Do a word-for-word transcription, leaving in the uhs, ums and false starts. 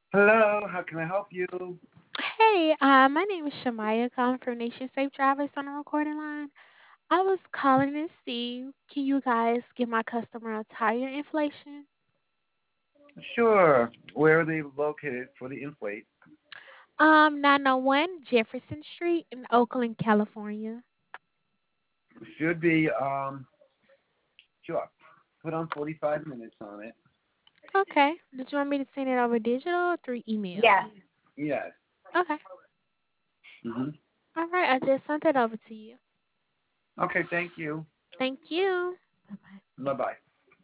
Hello, how can I help you? Hey, uh, my name is Shamaya, calling from Nation Safe Drivers on the recording line. I was calling to see, can you guys give my customer a tire inflation? Sure. Where are they located for the inflate? Um, nine oh one Jefferson Street in Oakland, California. Should be, um, sure. Put on forty-five minutes on it. Okay. Did you want me to send it over digital or through email? Yes. Yes. Okay. hmm All right, I just sent it over to you. Okay, thank you. Thank you. Bye bye. Bye bye.